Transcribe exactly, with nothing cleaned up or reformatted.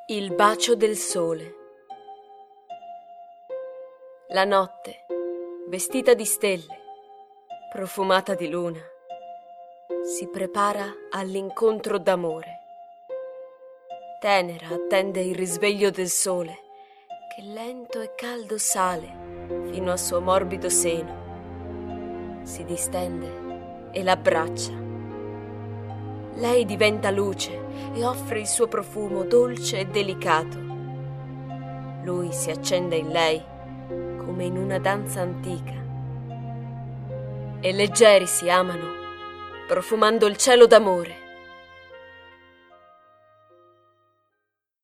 Il bacio del sole. La notte, vestita di stelle, profumata di luna, si prepara all'incontro d'amore. Tenera attende il risveglio del sole, che lento e caldo sale fino al suo morbido seno. Si distende e l'abbraccia. Lei diventa luce e offre il suo profumo dolce e delicato. Lui si accende in lei come in una danza antica. E leggeri si amano, profumando il cielo d'amore.